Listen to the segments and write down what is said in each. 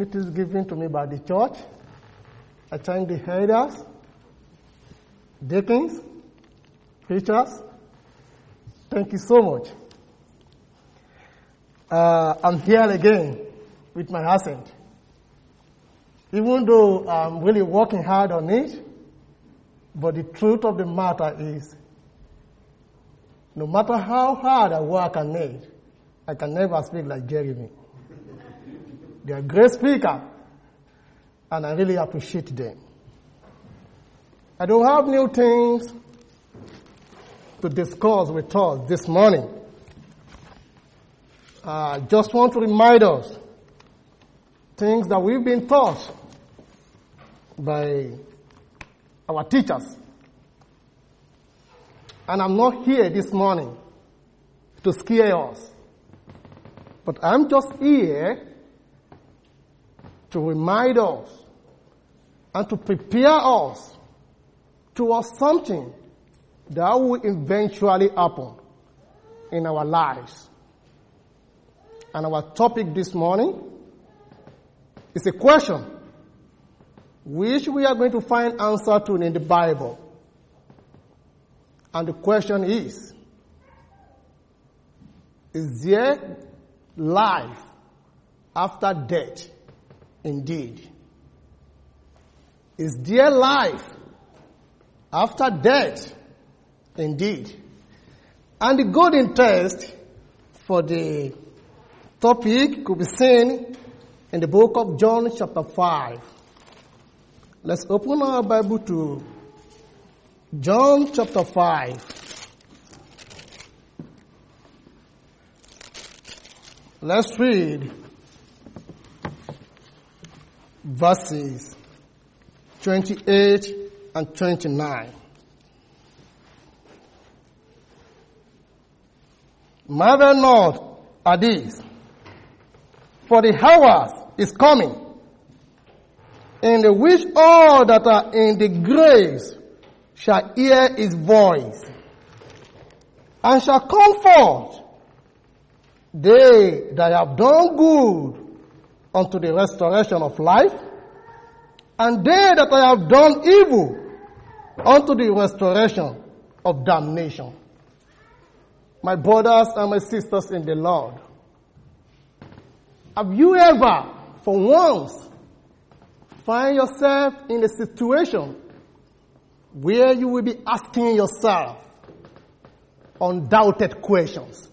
opportunities given to me by the church. I thank the elders, deacons, preachers. Thank you so much. I'm here again with my accent. Even though I'm really working hard on it, but the truth of the matter is, no matter how hard I work on it, I can never speak like Jeremy. They are great speakers, and I really appreciate them. I don't have new things to discuss with us this morning. I just want to remind us things that we've been taught by our teachers. And I'm not here this morning to scare us, but I'm just here to remind us and to prepare us towards something that will eventually happen in our lives. And our topic this morning is a question which we are going to find answer to in the Bible. And the question is there life after death indeed? Is there life after death indeed? And the golden text for the topic could be seen in the book of John chapter 5. Let's open our Bible to John chapter 5. Let's read verses 28 and 29. Marvel not at this, for the hour is coming, in the which all that are in the graves shall hear his voice, and shall come forth, they that have done good unto the restoration of life, and they that have done evil unto the restoration of damnation. My brothers and my sisters in the Lord, have you ever, for once, find yourself in a situation where you will be asking yourself undoubted questions?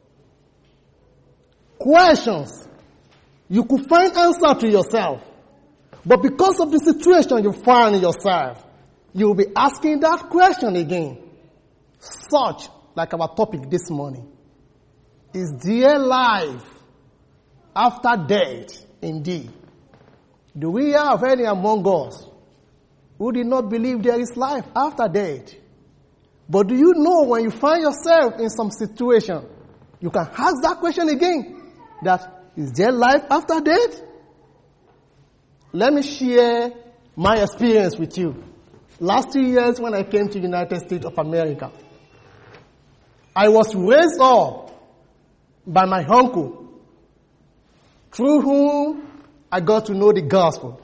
Questions you could find answer to yourself, but because of the situation you find yourself, you will be asking that question again. Such like our topic this morning. Is there life after death indeed? Do we have any among us who did not believe there is life after death? But do you know when you find yourself in some situation, you can ask that question again, that is there life after death? Let me share my experience with you. Last 2 years when I came to the United States of America, I was raised up by my uncle, through whom I got to know the gospel.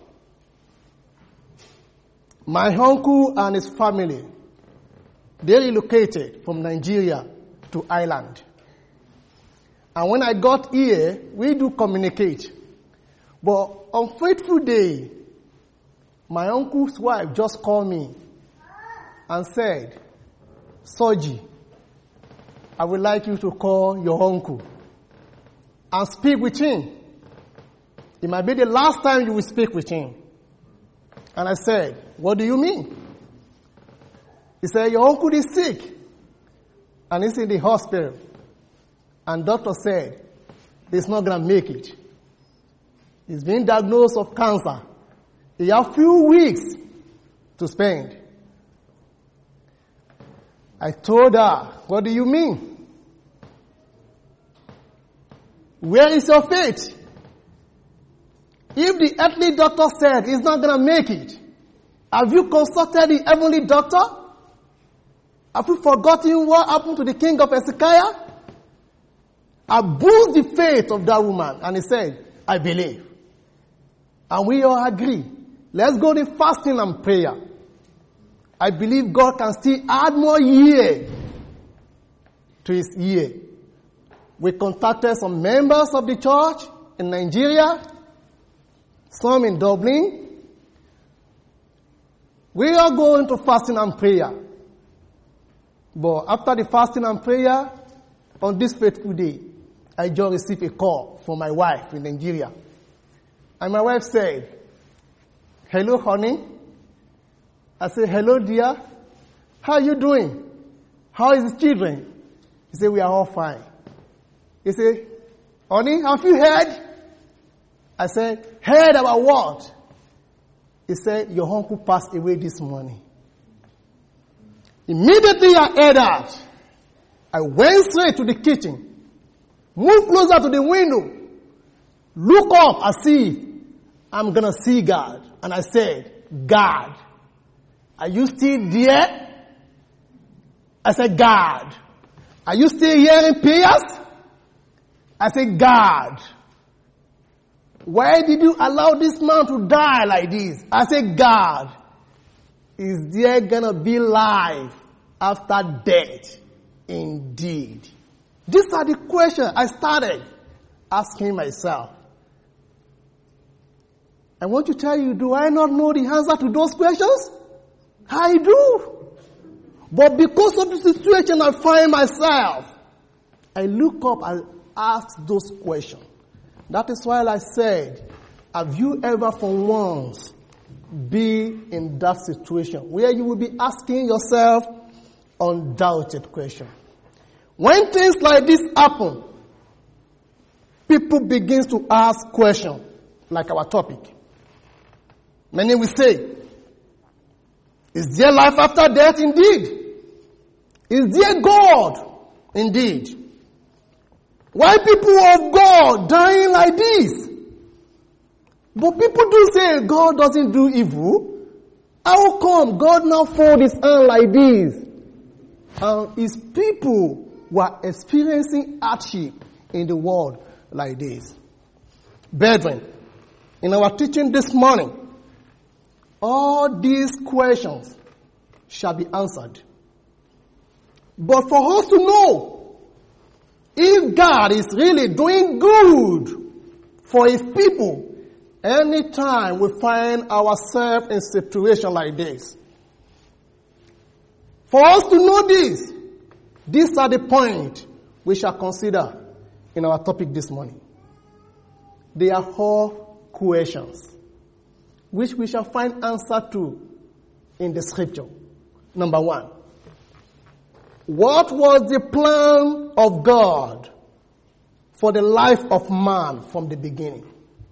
My uncle and his family, they relocated from Nigeria to Ireland. And when I got here, we do communicate. But on fateful day, my uncle's wife just called me and said, Soji, I would like you to call your uncle and speak with him. It might be the last time you will speak with him. And I said, what do you mean? He said, your uncle is sick and he's in the hospital. And doctor said, he's not going to make it. He's been diagnosed of cancer. He has a few weeks to spend. I told her, what do you mean? Where is your faith? If the earthly doctor said he's not going to make it, have you consulted the heavenly doctor? Have you forgotten what happened to the king of Hezekiah? I boosted the faith of that woman, and he said, I believe. And we all agree. Let's go to fasting and prayer. I believe God can still add more year to his year. We contacted some members of the church in Nigeria, some in Dublin. We are going to fasting and prayer. But after the fasting and prayer, on this fateful day, I just received a call from my wife in Nigeria. And my wife said, "Hello, honey." I said, "Hello, dear. How are you doing? How is the children?" He said, "We are all fine." He said, "Honey, have you heard?" I said, "Heard about what?" He said, "Your uncle passed away this morning." Immediately I heard that. I went straight to the kitchen, moved closer to the window, look up and see I'm going to see God. And I said, "God, are you still there?" I said, "God, are you still hearing prayers?" I said, "God, why did you allow this man to die like this?" I said, "God, is there gonna be life after death indeed?" These are the questions I started asking myself. I want to tell you, do I not know the answer to those questions? I do. But because of the situation I find myself, I look up and ask those questions. That is why I said, have you ever for once been in that situation where you will be asking yourself undoubted questions? When things like this happen, people begin to ask questions like our topic. Many will say, is there life after death indeed? Is there God indeed? Why people of God dying like this? But people do say God doesn't do evil. How come God now fold his hand like this? And his people were experiencing hardship in the world like this. Brethren, in our teaching this morning, all these questions shall be answered. But for us to know if God is really doing good for his people, anytime we find ourselves in a situation like this, for us to know this, these are the points we shall consider in our topic this morning. They are all questions which we shall find answer to in the scripture. Number one, what was the plan of God for the life of man from the beginning?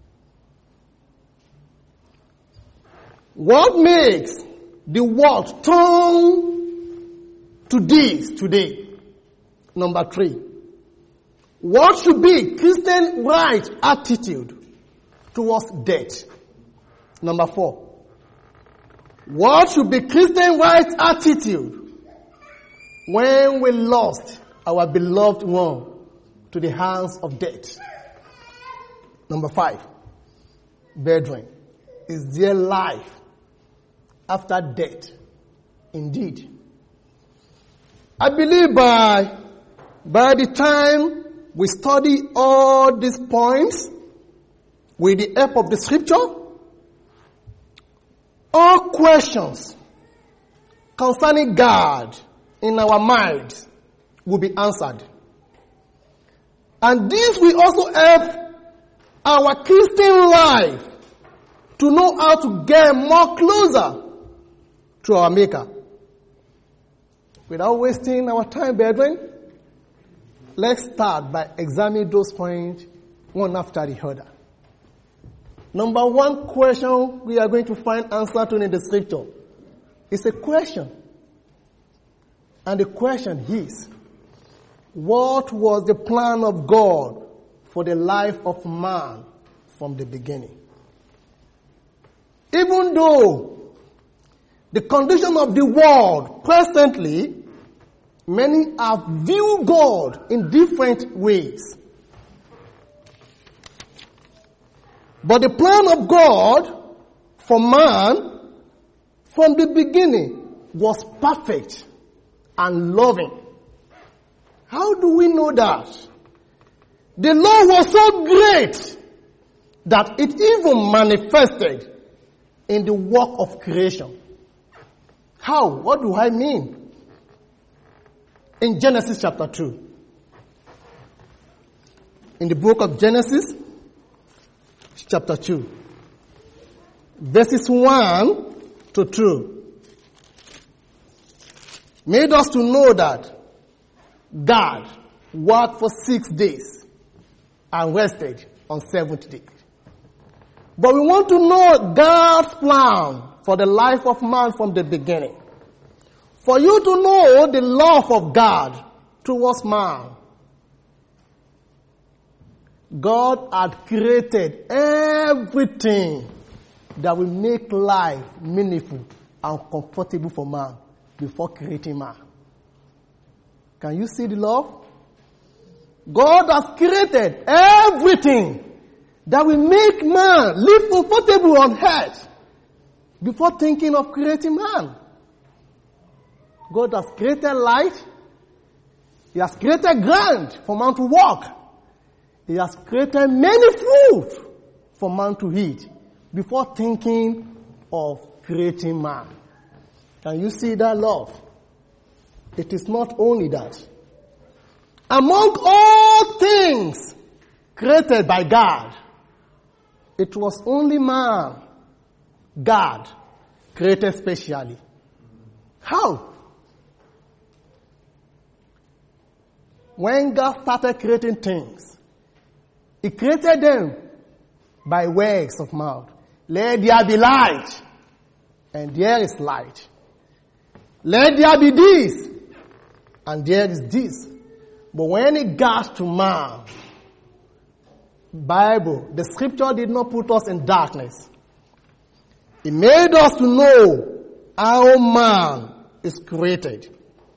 What makes the world turn to this today? Number three, what should be Christian right attitude towards death? Number four, what should be Christian right attitude when we lost our beloved one to the hands of death? Number five, brethren, is there life after death indeed? I believe by the time we study all these points with the help of the scripture, all questions concerning God in our minds will be answered. And this will also help our Christian life to know how to get more closer to our Maker. Without wasting our time, brethren, let's start by examining those points one after the other. Number one question we are going to find answer to in the scripture is a question. And the question is, what was the plan of God for the life of man from the beginning? Even though the condition of the world presently, many have viewed God in different ways. But the plan of God for man from the beginning was perfect and loving. How do we know that? The law was so great that it even manifested in the work of creation. How? What do I mean? In Genesis chapter 2. In the book of Genesis chapter 2. Verses 1 to 2. Made us to know that God worked for 6 days and rested on 7th day. But we want to know God's plan for the life of man from the beginning. For you to know the love of God towards man. God had created everything that will make life meaningful and comfortable for man before creating man. Can you see the love? God has created everything that will make man live comfortable on earth before thinking of creating man. God has created light. He has created ground for man to walk. He has created many fruit for man to eat before thinking of creating man. Can you see that love? It is not only that. Among all things created by God, it was only man God created specially. How? When God started creating things, He created them by words of mouth. Let there be light, and there is light. Let there be this, and there is this. But when it got to man, Bible, the scripture did not put us in darkness. It made us to know how man is created.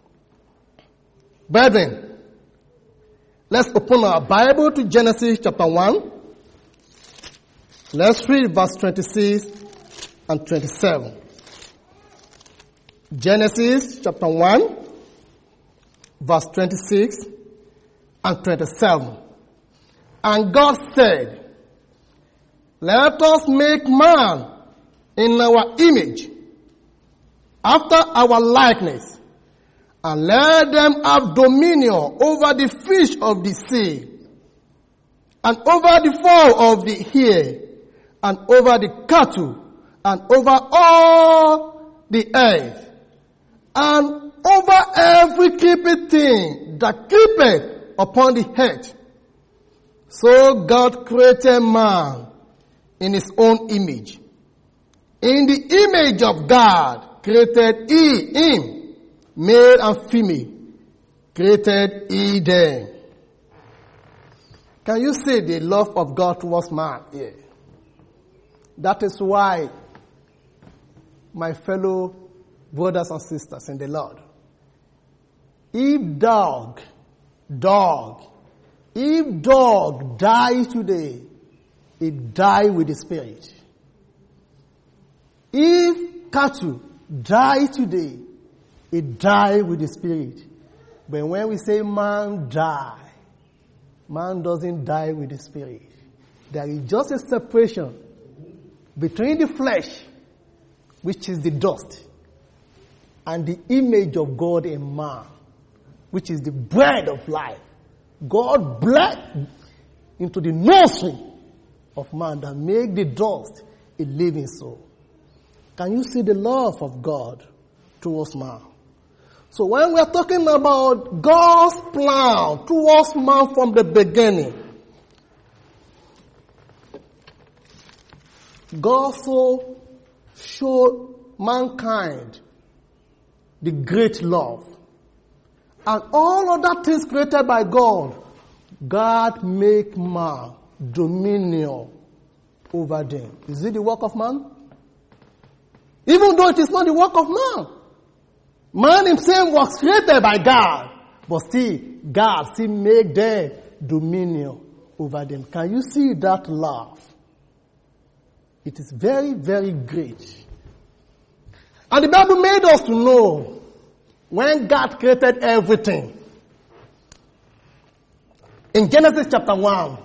Brethren, let's open our Bible to Genesis chapter 1. Let's read verse 26 and 27. Genesis chapter 1, verse 26 and 27. And God said, let us make man in our image, after our likeness, and let them have dominion over the fish of the sea, and over the fowl of the air, and over the cattle, and over all the earth, and over every creeping thing that creepeth upon the earth. So God created man in his own image. In the image of God created he him, male and female, created he them. Can you see the love of God towards man here? That is why, my fellow brothers and sisters in the Lord, if dog dies today, it dies with the spirit. If cattle die today, it dies with the spirit. But when we say man die, man doesn't die with the spirit. There is just a separation between the flesh, which is the dust, and the image of God in man, which is the bread of life. God bled into the nursery of man that make the dust a living soul. Can you see the love of God towards man? So when we are talking about God's plan towards man from the beginning, God so showed mankind the great love. And all other things created by God, God make man dominion over them. Is it the work of man? Even though it is not the work of man. Man himself was created by God. But still, God still make them dominion over them. Can you see that love? It is very, very great. And the Bible made us to know when God created everything. In Genesis chapter 1,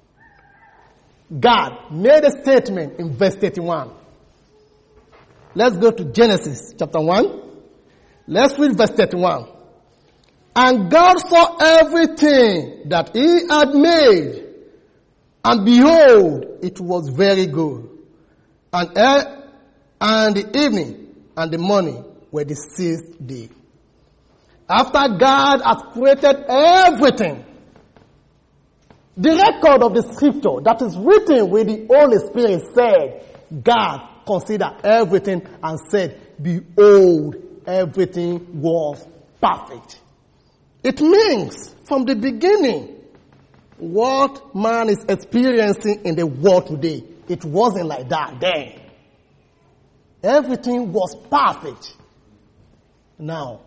God made a statement in verse 31. Let's go to Genesis chapter 1. Let's read verse 31. And God saw everything that he had made, and behold, it was very good. And the evening and the morning were the sixth day. After God has created everything, the record of the scripture that is written with the Holy Spirit said, God considered everything and said, behold, everything was perfect. It means from the beginning, what man is experiencing in the world today, it wasn't like that then. Everything was perfect. Now,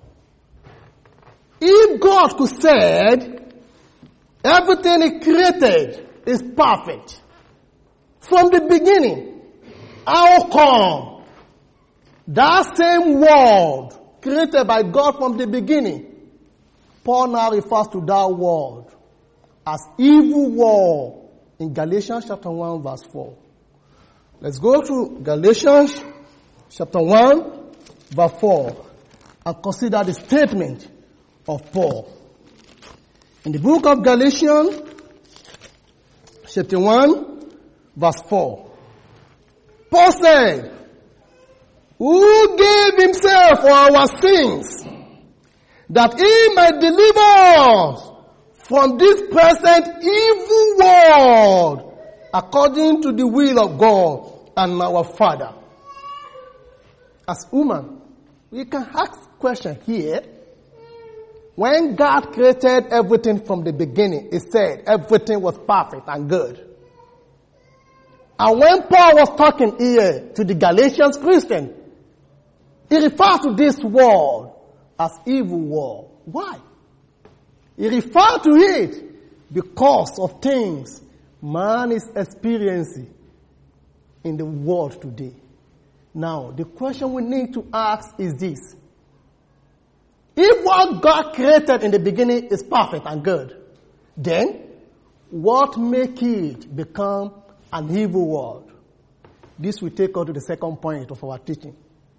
if God could say, everything he created is perfect from the beginning, how come that same world created by God from the beginning, Paul now refers to that world as evil world in Galatians chapter 1 verse 4. Let's go to Galatians chapter 1 verse 4 and consider the statement of Paul. In the book of Galatians chapter 1 verse 4, Paul said, who gave himself for our sins, that he might deliver us from this present evil world, according to the will of God and our Father. As human, we can ask a question here. When God created everything from the beginning, he said everything was perfect and good. And when Paul was talking here to the Galatians Christian, he referred to this world as evil world. Why? He referred to it because of things man is experiencing in the world today. Now, the question we need to ask is this. If what God created in the beginning is perfect and good, then what makes it become an evil world? This will take us to the second point of our teaching.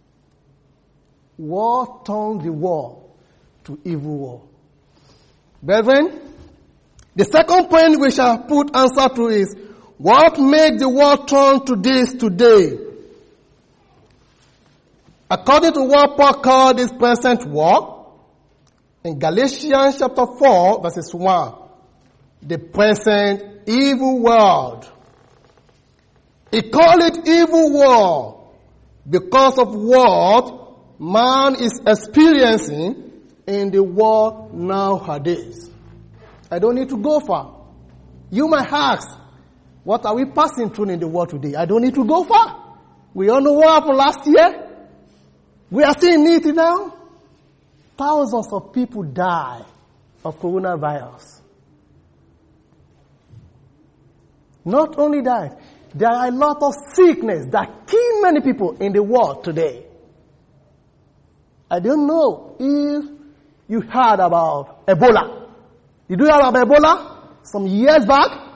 What turned the world to evil world? Brethren, the second point we shall put answer to is, what made the world turn to this today? According to what Paul called this present world, in Galatians chapter 4 verses 1, the present evil world. He called it evil world because of what man is experiencing in the world nowadays. I don't need to go far. You might ask, what are we passing through in the world today? I don't need to go far. We all know what happened last year. We are seeing it now. Thousands of people die of coronavirus. Not only that, there are a lot of sickness that kill many people in the world today. I don't know if you heard about Ebola. Did you hear about Ebola some years back?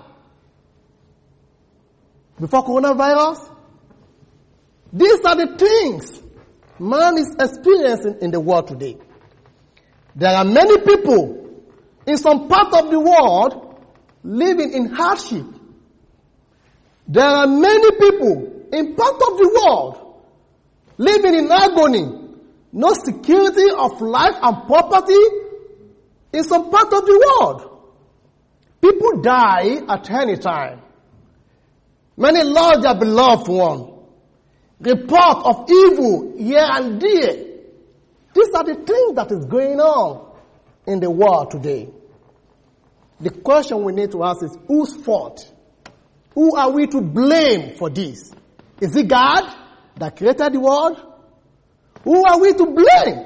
Before coronavirus? These are the things man is experiencing in the world today. There are many people in some part of the world living in hardship. There are many people in part of the world living in agony. No security of life and property in some part of the world. People die at any time. Many lost their beloved one. Report of evil here and there. These are the things that is going on in the world today. The question we need to ask is, whose fault? Who are we to blame for this? Is it God that created the world? Who are we to blame?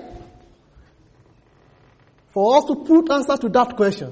For us to put answer to that question,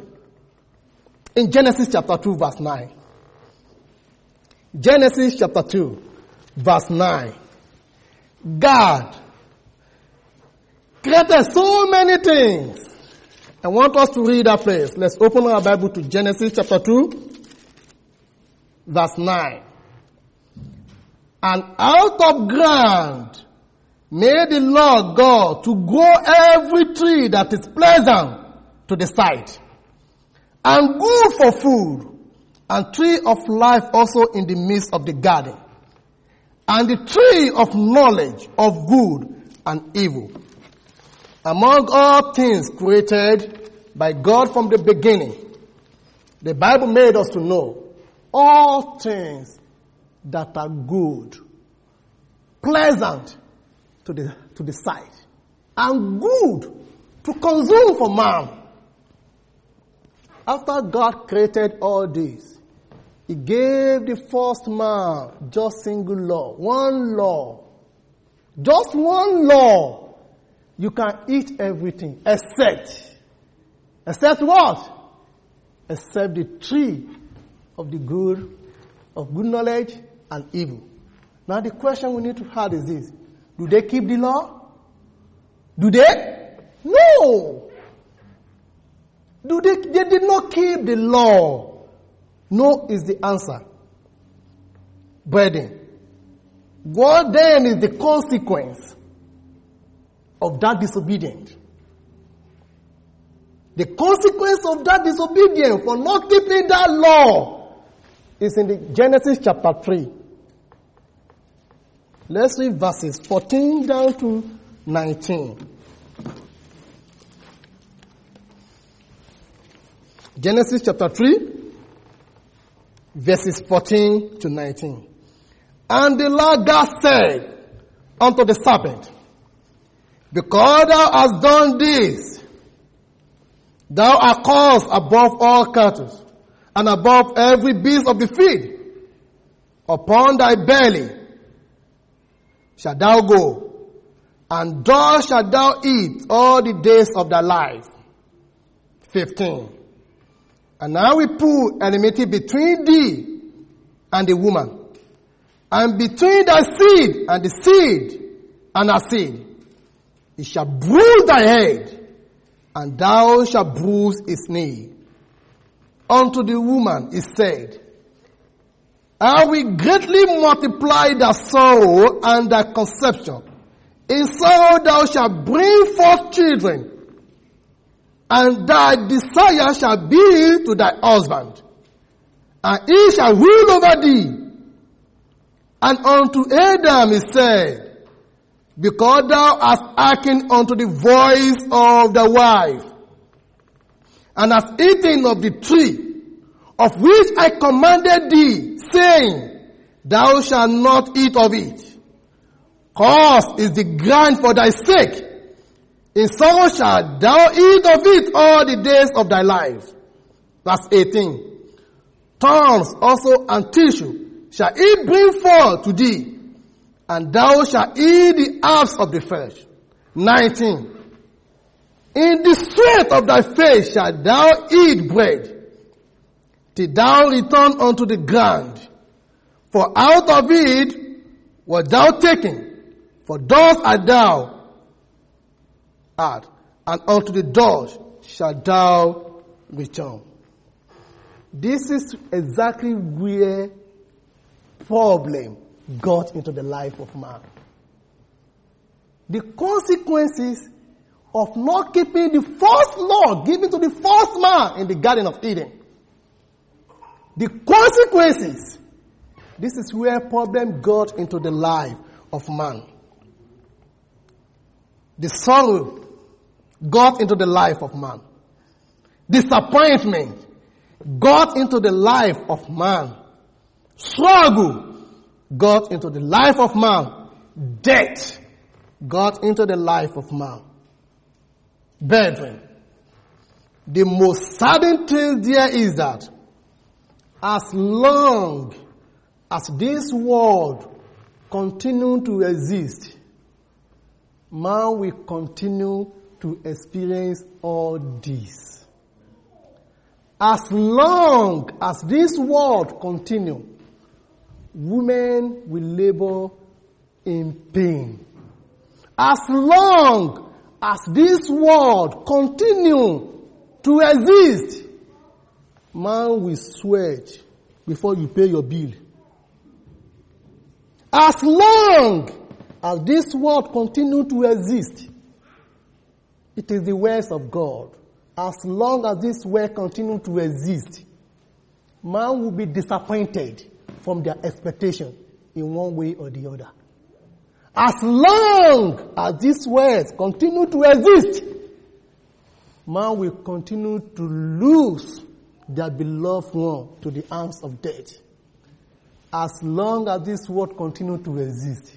in Genesis chapter 2 verse 9. Genesis chapter 2 verse 9. God created so many things. I want us to read that place. Let's open our Bible to Genesis chapter 2, verse 9. And out of ground made the Lord God to grow every tree that is pleasant to the sight, and good for food, and tree of life also in the midst of the garden, and the tree of knowledge of good and evil. Among all things created by God from the beginning, the Bible made us to know all things that are good, pleasant to the sight, and good to consume for man. After God created all this, He gave the first man just single law, one law. Just one law. You can eat everything except what? Except the tree of the good, of good knowledge and evil. Now the question we need to have is this: do they keep the law? Do they? No. They did not keep the law. No is the answer. Brethren, what then is the consequence of that disobedience? The consequence of that disobedience for not keeping that law is in the Genesis chapter 3. Let's read verses 14 down to 19. Genesis chapter 3, verses 14 to 19. And the Lord God said unto the serpent, because thou hast done this, thou art cursed above all cattle, and above every beast of the field. Upon thy belly shalt thou go, and dust shalt thou eat all the days of thy life. 15. And now we put enmity between thee and the woman, and between thy seed and the seed and her seed. It shall bruise thy head, and thou shalt bruise his knee. Unto the woman he said, I will greatly multiply thy sorrow and thy conception. In sorrow thou shalt bring forth children, and thy desire shall be to thy husband, and he shall rule over thee. And unto Adam he said, because thou hast hearkened unto the voice of thy wife, and hast eaten of the tree of which I commanded thee, saying, thou shalt not eat of it. Cursed is the ground for thy sake. In sorrow shalt thou eat of it all the days of thy life. Verse 18. Thorns also and tissue shall it bring forth to thee, and thou shalt eat the herbs of the flesh. 19. In the sweat of thy face shalt thou eat bread, till thou return unto the ground. For out of it wert thou taken, for dust art thou art, and unto the dust shalt thou return. This is exactly where problem got into the life of man. The consequences of not keeping the first law given to the first man in the Garden of Eden. The consequences. This is where problem got into the life of man. The sorrow got into the life of man. Disappointment got into the life of man. Struggle got into the life of man. Death got into the life of man. Brethren, the most certain thing there is that as long as this world continues to exist, man will continue to experience all this. As long as this world continues, women will labor in pain. As long as this world continue to exist, man will sweat before you pay your bill. As long as this world continue to exist, it is the words of God. As long as this world continue to exist, man will be disappointed from their expectation in one way or the other. As long as these words continue to exist, man will continue to lose their beloved one to the arms of death. As long as this world continue to exist,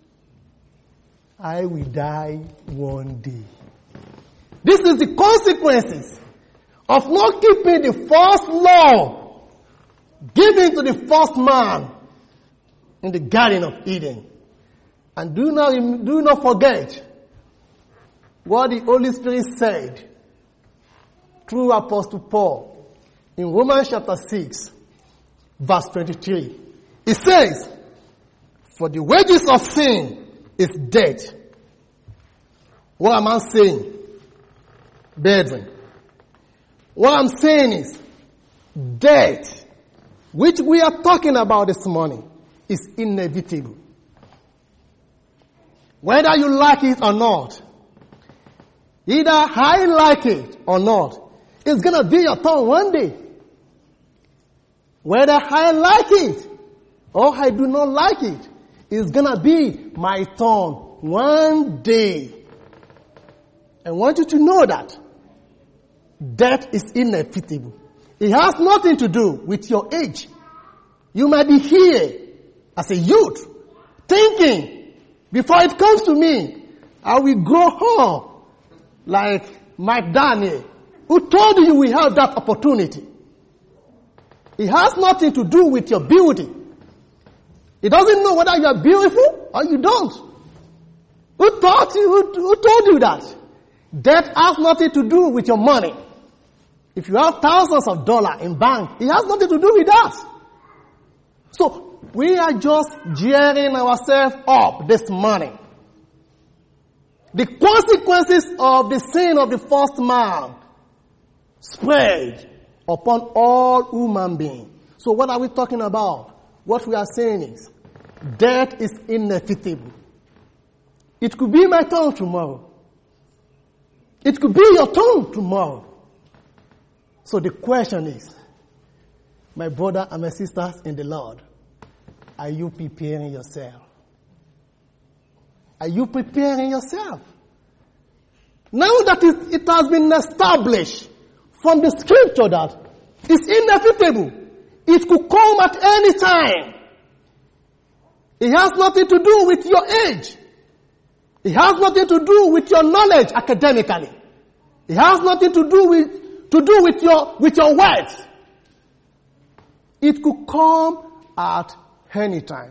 I will die one day. This is the consequences of not keeping the first law given to the first man in the Garden of Eden. And do not forget what the Holy Spirit said through Apostle Paul in Romans chapter 6, verse 23. It says, "For the wages of sin is death." What am I saying, brethren? What I'm saying is, death, which we are talking about this morning, is inevitable. Whether you like it or not, either I like it or not, it's going to be your turn one day. Whether I like it or I do not like it, it's going to be my turn one day. I want you to know that death is inevitable. It has nothing to do with your age. You might be here as a youth thinking, before it comes to me, I will grow up like Mike Daniel. Who told you we have that opportunity? It has nothing to do with your beauty. It doesn't know whether you are beautiful or you don't. Who told you that? Death has nothing to do with your money. If you have thousands of dollars in bank, it has nothing to do with that. So, we are just gearing ourselves up this morning. The consequences of the sin of the first man spread upon all human beings. So what are we talking about? What we are saying is, death is inevitable. It could be my turn tomorrow. It could be your turn tomorrow. So the question is, my brother and my sisters in the Lord, are you preparing yourself? Are you preparing yourself? Now that it has been established from the scripture that it's inevitable, it could come at any time. It has nothing to do with your age. It has nothing to do with your knowledge academically. It has nothing to do with your wealth. It could come at any time.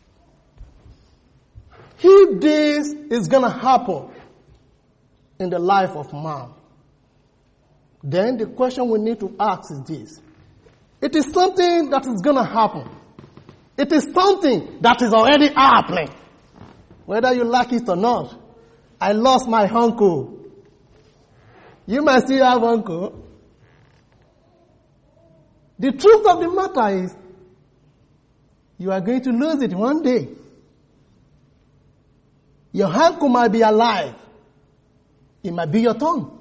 If this is going to happen in the life of man, then the question we need to ask is this. It is something that is going to happen. It is something that is already happening. Whether you like it or not. I lost my uncle. You might still have uncle. The truth of the matter is, you are going to lose it one day. Your uncle might be alive. It might be your turn.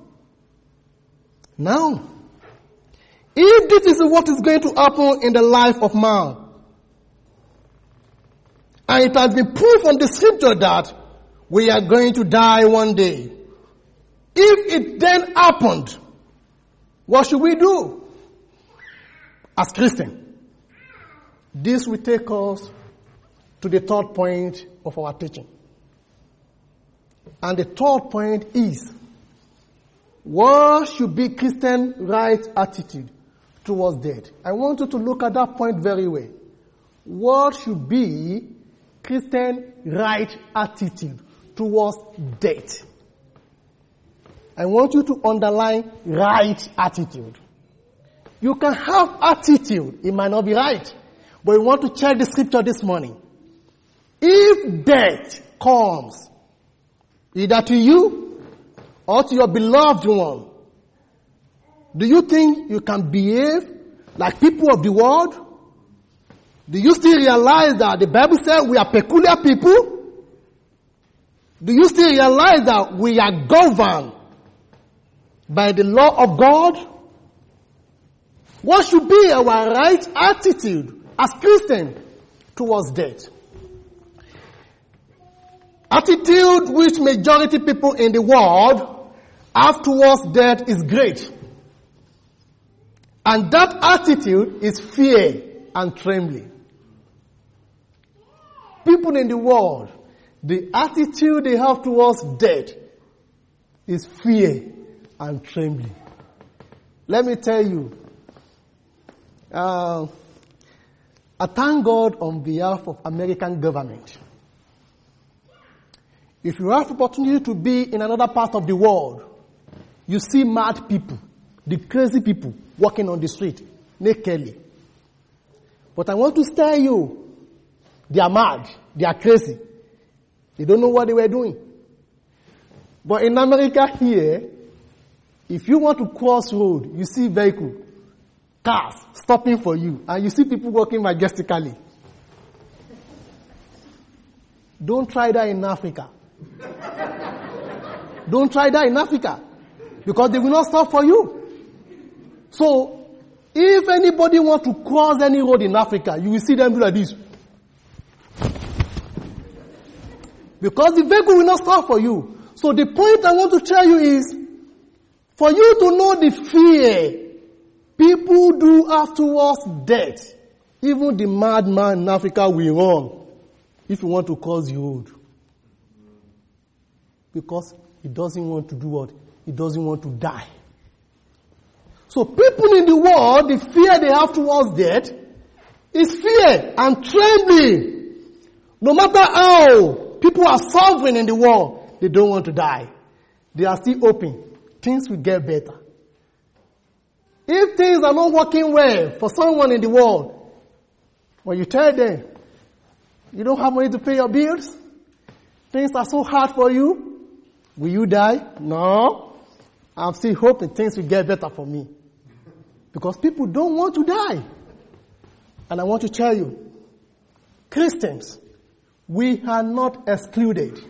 Now, if this is what is going to happen in the life of man, and it has been proved from the scripture that we are going to die one day, if it then happened, what should we do as Christians? This will take us to the third point of our teaching. And the third point is, what should be Christian right attitude towards death? I want you to look at that point very well. What should be Christian right attitude towards death? I want you to underline right attitude. You can have attitude, it might not be right. But we want to check the scripture this morning. If death comes, either to you or to your beloved one, do you think you can behave like people of the world? Do you still realize that the Bible says we are peculiar people? Do you still realize that we are governed by the law of God? What should be our right attitude as Christians towards death? Attitude which majority people in the world have towards death is great. And that attitude is fear and trembling. People in the world, the attitude they have towards death is fear and trembling. Let me tell you, I thank God on behalf of American government. If you have opportunity to be in another part of the world, you see mad people, the crazy people walking on the street nakedly. But I want to tell you, they are mad, they are crazy. They don't know what they were doing. But in America here, if you want to cross road, you see vehicle, cars stopping for you, and you see people walking majestically. Don't try that in Africa. Don't try that in Africa, because they will not stop for you. So, if anybody wants to cross any road in Africa, you will see them do like this. Because the vehicle will not stop for you. So the point I want to tell you is, for you to know the fear people do afterwards death, even the madman in Africa will run if you want to cross the road. Because he doesn't want to do what? He doesn't want to die. So people in the world, the fear they have towards death is fear and trembling. No matter how people are suffering in the world, they don't want to die. They are still hoping things will get better. If things are not working well for someone in the world, when you tell them, you don't have money to pay your bills, things are so hard for you, will you die? No. I'm still hoping things will get better for me. Because people don't want to die. And I want to tell you, Christians, we are not excluded.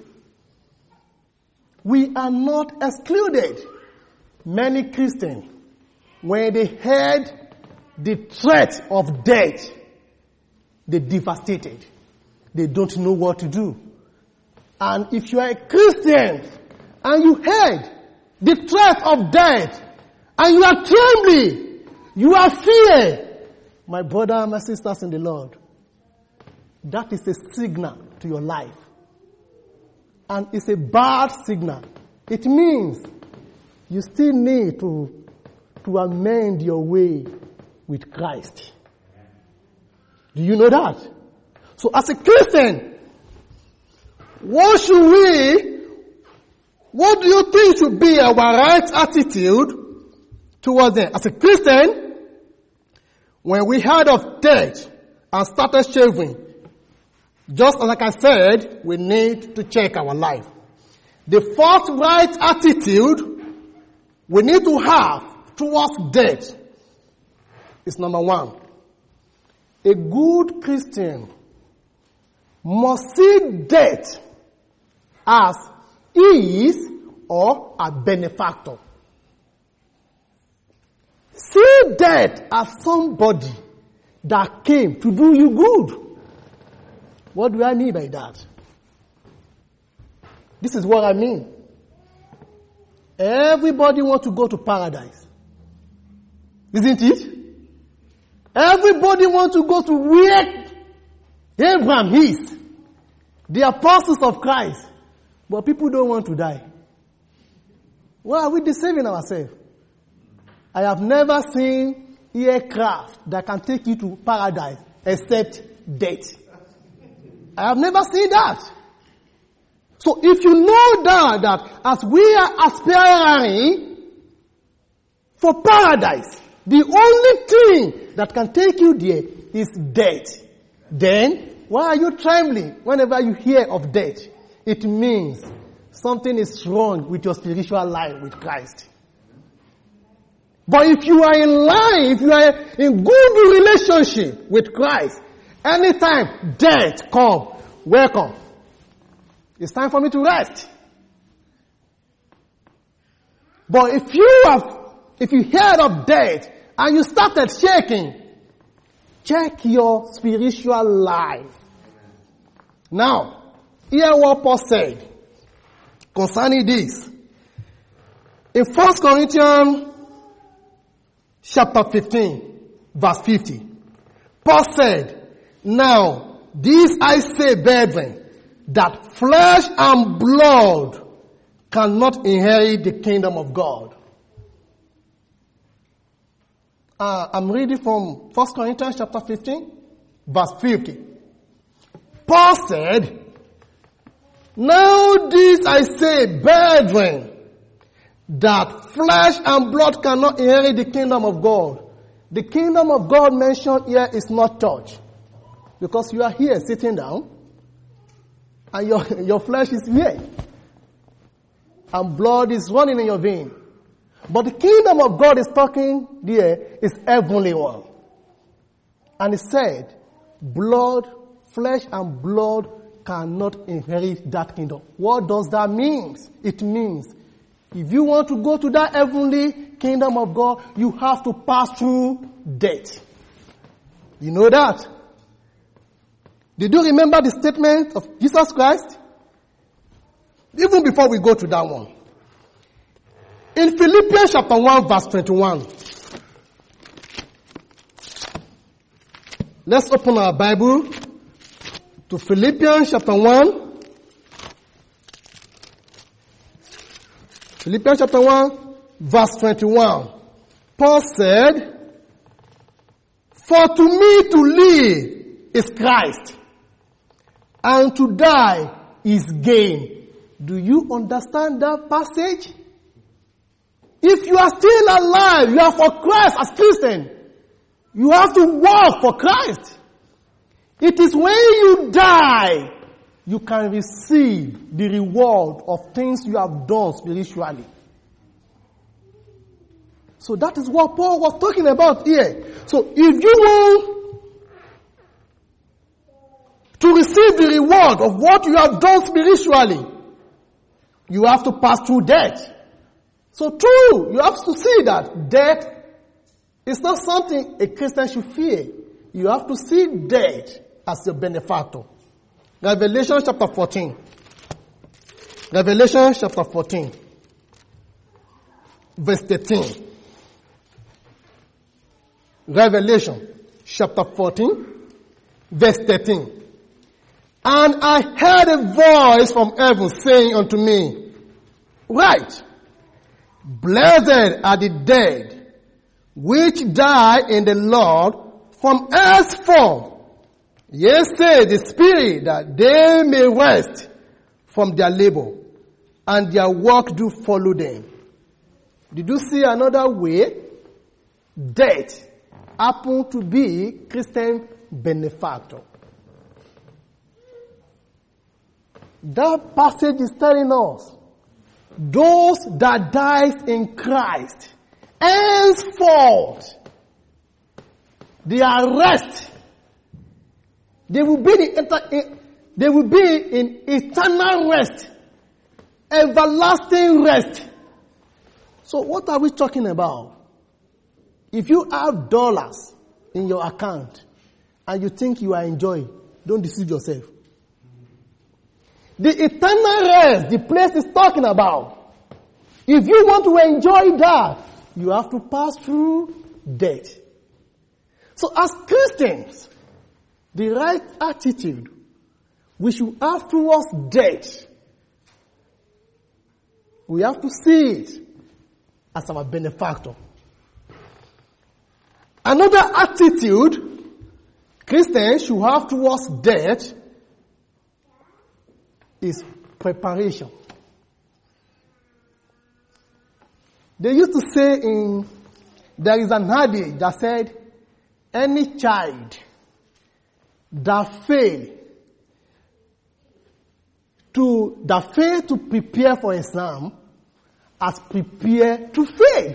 We are not excluded. Many Christians, when they heard the threat of death, they devastated. They don't know what to do. And if you are a Christian and you heard the threat of death and you are trembling, you are fear, my brother and my sisters in the Lord, that is a signal to your life. And it's a bad signal. It means you still need to amend your way with Christ. Do you know that? So as a Christian, what do you think should be our right attitude towards them? As a Christian, when we heard of death and started shaving, just like I said, we need to check our life. The first right attitude we need to have towards death is number one. A good Christian must see death as his or a benefactor. See death as somebody that came to do you good. What do I mean by that? This is what I mean. Everybody wants to go to paradise. Isn't it? Everybody wants to go to where Abraham is. The apostles of Christ. But people don't want to die. Why are we deceiving ourselves? I have never seen aircraft that can take you to paradise except death. I have never seen that. So if you know that as we are aspiring for paradise, the only thing that can take you there is death. Then, why are you trembling whenever you hear of death? It means something is wrong with your spiritual life with Christ. But if you are in line, if you are in good relationship with Christ, anytime death come, welcome. It's time for me to rest. But if you heard of death and you started shaking, check your spiritual life. Now, hear what Paul said concerning this. In 1 Corinthians chapter 15, verse 50, Paul said, "Now, this I say, brethren, that flesh and blood cannot inherit the kingdom of God." I'm reading from 1 Corinthians chapter 15, verse 50. Paul said, "Now this I say, brethren, that flesh and blood cannot inherit the kingdom of God." The kingdom of God mentioned here is not church. Because you are here sitting down, and your flesh is here. And blood is running in your vein. But the kingdom of God is talking there is heavenly one. And he said, flesh and blood cannot inherit that kingdom. What does that mean? It means if you want to go to that heavenly kingdom of God, you have to pass through death. You know that? Did you remember the statement of Jesus Christ? Even before we go to that one. In Philippians chapter 1 verse 21. Let's open our Bible to Philippians chapter 1. Philippians chapter 1 verse 21. Paul said, "For to me to live is Christ, and to die is gain." Do you understand that passage? If you are still alive, you are for Christ as Christian. You have to walk for Christ. It is when you die, you can receive the reward of things you have done spiritually. So that is what Paul was talking about here. So if you want to receive the reward of what you have done spiritually, you have to pass through death. So true, you have to see that death is not something a Christian should fear. You have to see death as your benefactor. Revelation chapter 14. Revelation chapter 14. Verse 13. Revelation chapter 14. Verse 13. "And I heard a voice from heaven saying unto me, Write, blessed are the dead which die in the Lord from henceforth. Yea, say the Spirit, that they may rest from their labor, and their work do follow them." Did you see another way? Death happened to be Christian benefactor. That passage is telling us, those that dies in Christ, henceforth, they are rest. They will be in eternal rest, everlasting rest. So what are we talking about? If you have dollars in your account and you think you are enjoying, don't deceive yourself. The eternal rest, the place is talking about. If you want to enjoy that, you have to pass through death. So as Christians, the right attitude we should have towards death, we have to see it as our benefactor. Another attitude Christians should have towards death is preparation. They used to say there is an adage that said, any child that fail to prepare for exam as prepare to fail.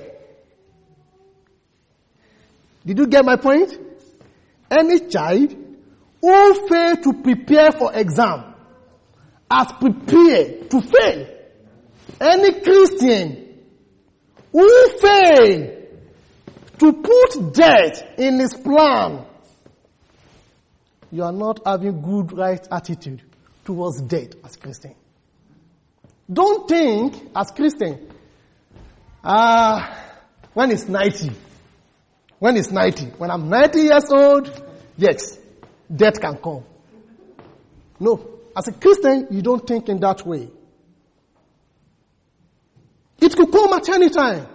Did you get my point? Any child who fail to prepare for exam as prepare to fail. Any Christian who fail to put death in his plan, you are not having good right attitude towards death as Christian. Don't think as Christian, when it's 90, when I'm 90 years old, yes, death can come. No, as a Christian, you don't think in that way. It could come at any time.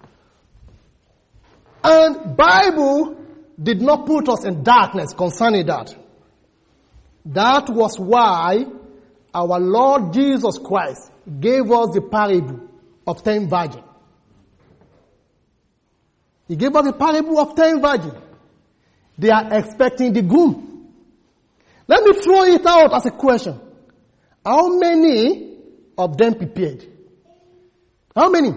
And Bible did not put us in darkness concerning that. That was why our Lord Jesus Christ gave us the parable of 10 virgins. He gave us the parable of 10 virgins. They are expecting the groom. Let me throw it out as a question. How many of them prepared? How many?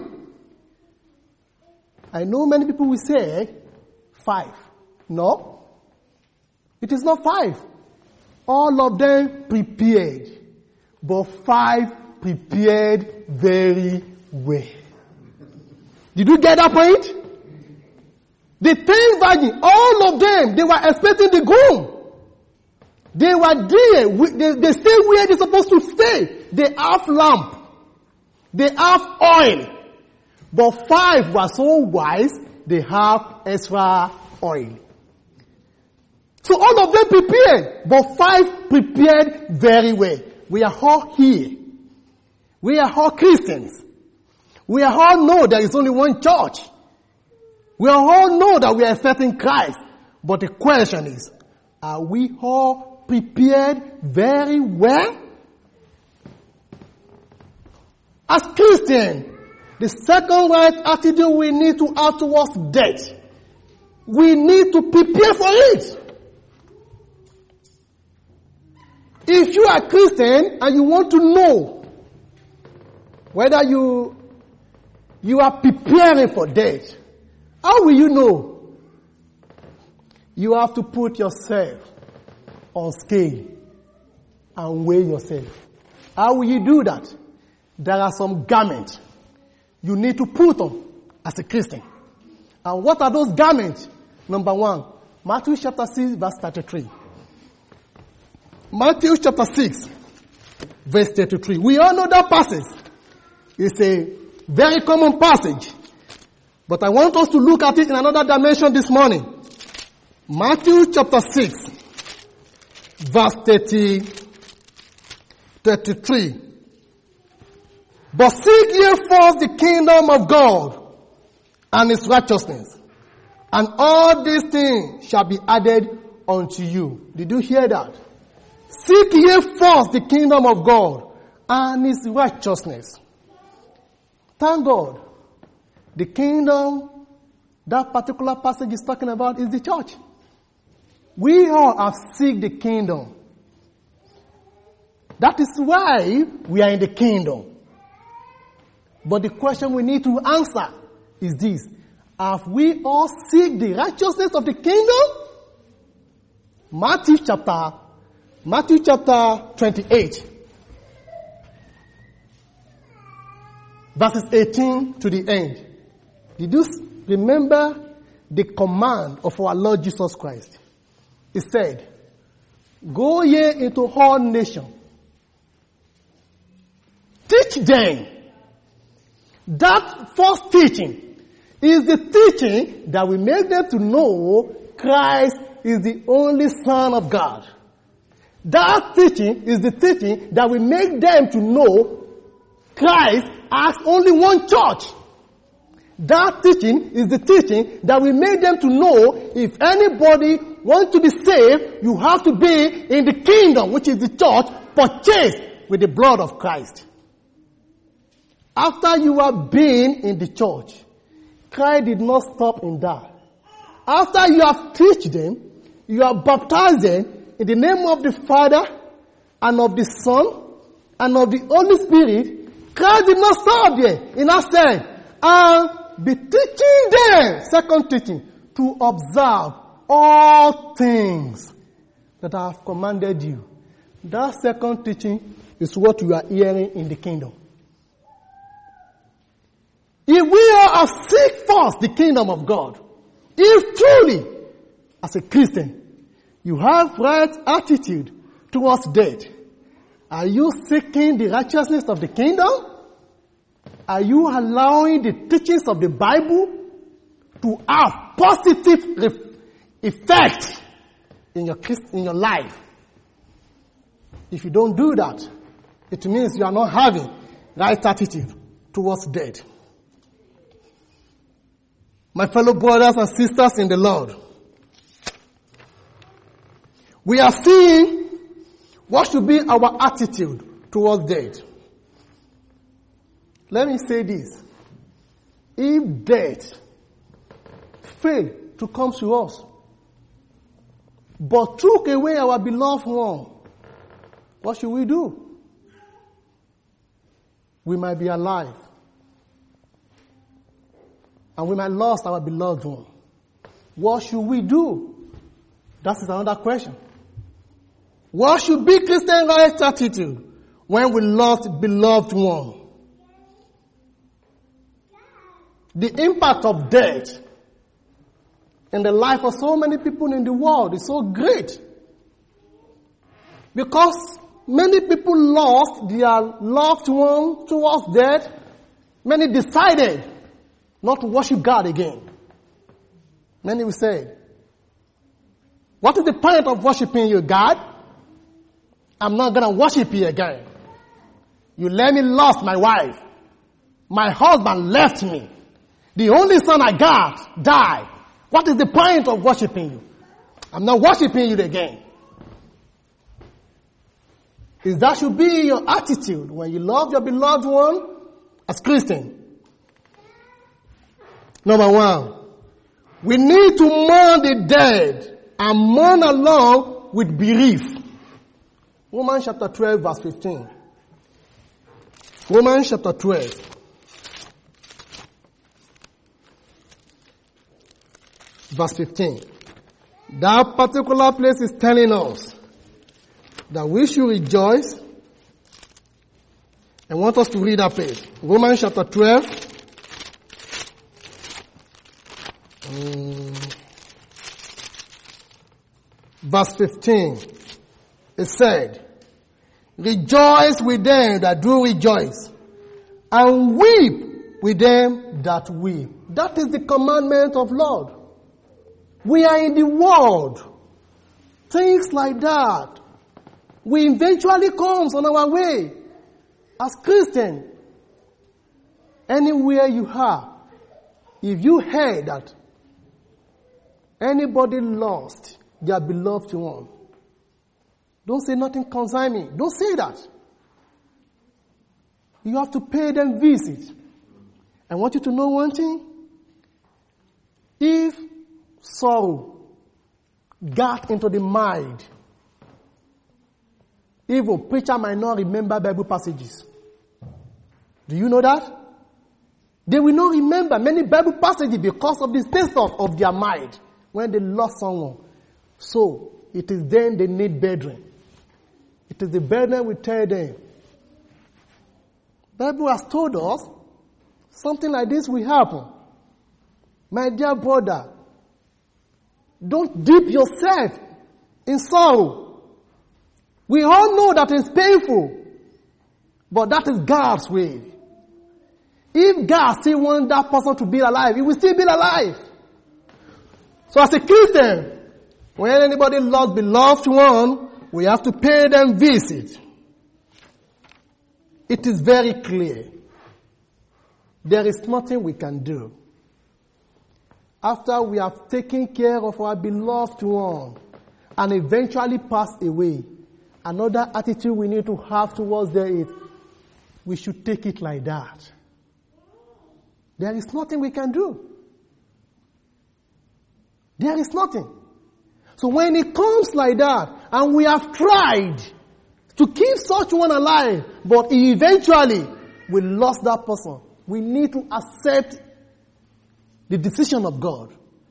I know many people will say 5. No. It is not 5. All of them prepared. But 5 prepared very well. Did you get that point? The 10 virgins, all of them, they were expecting the groom. They were there. They stay where they're supposed to stay. They have lamp. They have oil. But 5 were so wise, they have extra oil. So all of them prepared, but 5 prepared very well. We are all here. We are all Christians. We are all know there is only one church. We all know that we are accepting Christ. But the question is, are we all prepared very well? As Christians, the second right attitude we need to have towards death, we need to prepare for it. If you are Christian and you want to know whether you are preparing for death, how will you know? You have to put yourself on scale and weigh yourself. How will you do that? There are some garments you need to put on as a Christian. And what are those garments? Number 1, Matthew chapter 6 verse 33. Matthew chapter 6 verse 33. We all know that passage. It's a very common passage. But I want us to look at it in another dimension this morning. Matthew chapter 6 verse 33. But seek ye first the kingdom of God and his righteousness, and all these things shall be added unto you. Did you hear that? Seek ye first the kingdom of God and his righteousness. Thank God. The kingdom that particular passage is talking about is the church. We all have seek the kingdom. That is why we are in the kingdom. But the question we need to answer is this. Have we all seek the righteousness of the kingdom? Matthew chapter 28. Verses 18 to the end. Did you remember the command of our Lord Jesus Christ? He said, go ye into all nations. Teach them. That first teaching is the teaching that will make them to know Christ is the only Son of God. That teaching is the teaching that will make them to know Christ has only one church. That teaching is the teaching that will make them to know if anybody wants to be saved, you have to be in the kingdom, which is the church, purchased with the blood of Christ. After you have been in the church, Christ did not stop in that. After you have teach them, you have baptized them, in the name of the Father, and of the Son, and of the Holy Spirit, Christ did not stop there. He now said, and be teaching them, second teaching, to observe all things that I have commanded you. That second teaching is what we are hearing in the kingdom. If we are to seek first the kingdom of God, if truly, as a Christian, you have right attitude towards death, are you seeking the righteousness of the kingdom? Are you allowing the teachings of the Bible to have positive effect in your life? If you don't do that, it means you are not having right attitude towards death. My fellow brothers and sisters in the Lord, we are seeing what should be our attitude towards death. Let me say this. If death failed to come to us, but took away our beloved one, what should we do? We might be alive, and we might lost our beloved one. What should we do? That is another question. What should be Christian right attitude when we lost beloved one? The impact of death in the life of so many people in the world is so great. Because many people lost their loved one towards death. Many decided not to worship God again. Many will say, what is the point of worshiping you, God? I'm not going to worship you again. You let me lost my wife. My husband left me. The only son I got died. What is the point of worshiping you? I'm not worshiping you again. Is that should be your attitude when you love your beloved one as Christian? Number one, we need to mourn the dead and mourn along with belief. Romans chapter 12 verse 15. Romans chapter 12. Verse 15. That particular place is telling us that we should rejoice. I want us to read that place. Romans chapter 12. Verse 15. It said, rejoice with them that do rejoice, and weep with them that weep. That is the commandment of Lord. We are in the world. Things like that will eventually comes on our way. As Christian, anywhere you are, if you heard that anybody lost their beloved one, don't say nothing concerns me. Don't say that. You have to pay them visit. I want you to know one thing. If sorrow got into the mind, even preacher might not remember Bible passages. Do you know that? They will not remember many Bible passages because of the state of their mind when they lost someone. So, it is then they need brethren. It is the brethren we tell them. Bible has told us something like this will happen. My dear brother, don't dip yourself in sorrow. We all know that it's painful, but that is God's way. If God still wants that person to be alive, he will still be alive. So as a Christian, when anybody lost beloved one, we have to pay them visit. It is very clear. There is nothing we can do. After we have taken care of our beloved one and eventually passed away, another attitude we need to have towards them is we should take it like that. There is nothing we can do. There is nothing. So when it comes like that, And we have tried to keep such one alive, but eventually we lost that person. We need to accept the decision of God.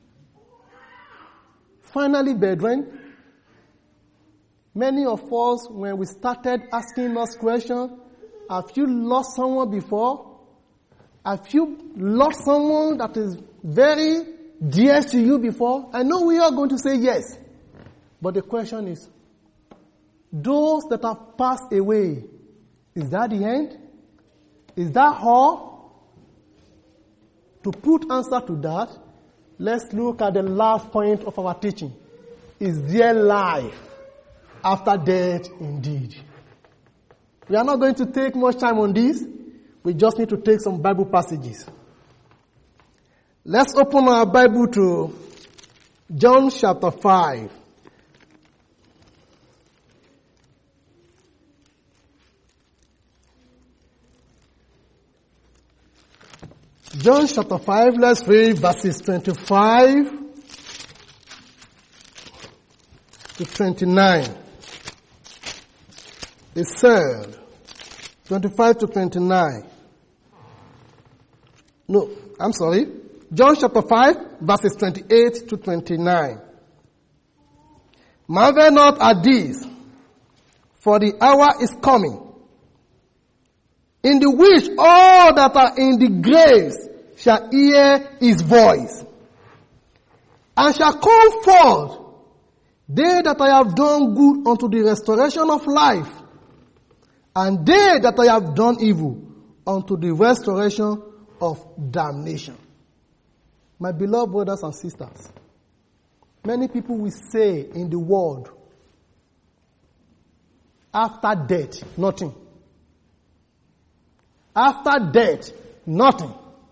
Finally, brethren, many of us, when we started asking us questions, have you lost someone before? Have you lost someone that is very dear to you before? I know we are going to say yes. But the question is, those that have passed away, is that the end? Is that all? To put answer to that, let's look at the last point of our teaching. Is there life after death indeed? We are not going to take much time on this. We just need to take some Bible passages. Let's open our Bible to John chapter 5. John chapter 5, let's read verses 25 to 29. It said, 25 to 29. No, I'm sorry. John chapter 5, verses 28 to 29. Marvel not at this, for the hour is coming, in the which all that are in the graves shall hear his voice, and shall come forth, they that I have done good unto the restoration of life, and they that I have done evil unto the restoration of damnation. My beloved brothers and sisters, many people will say in the world, after death, nothing. After death, nothing.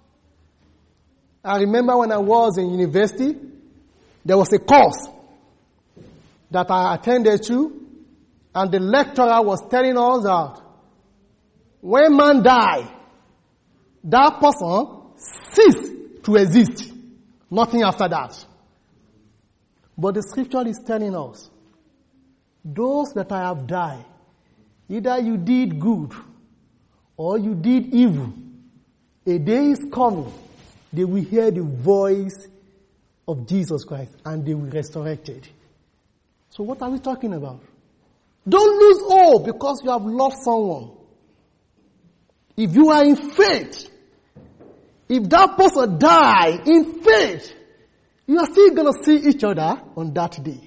I remember when I was in university, there was a course that I attended to, and the lecturer was telling us that when man dies, that person ceases to exist. Nothing after that. But the scripture is telling us, those that I have died, either you did good or you did evil, a day is coming, they will hear the voice of Jesus Christ and they will be resurrected. So what are we talking about? Don't lose hope because you have lost someone. If you are in faith, if that person died in faith, you are still going to see each other on that day.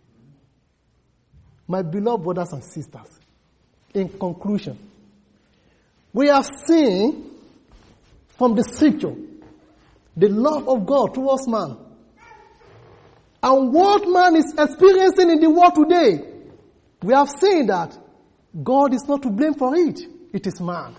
My beloved brothers and sisters, in conclusion, we have seen from the scripture the love of God towards man. And what man is experiencing in the world today, we have seen that God is not to blame for it. It is man.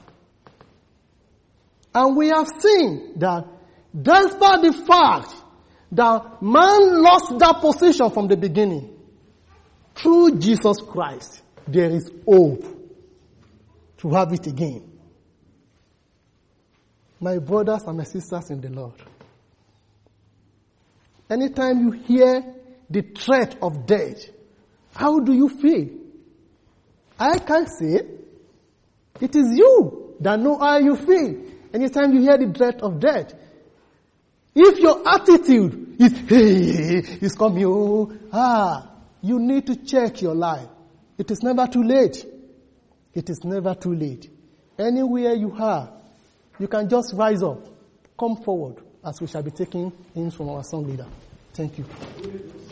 And we have seen that despite the fact that man lost that position from the beginning, through Jesus Christ, there is hope to have it again. My brothers and my sisters in the Lord, anytime you hear the threat of death, how do you feel? I can't say. It is you that know how you feel. Anytime you hear the threat of death, if your attitude is, hey, it's coming, you need to check your life. It is never too late. It is never too late. Anywhere you are, you can just rise up, come forward, as we shall be taking in from our song leader. Thank you.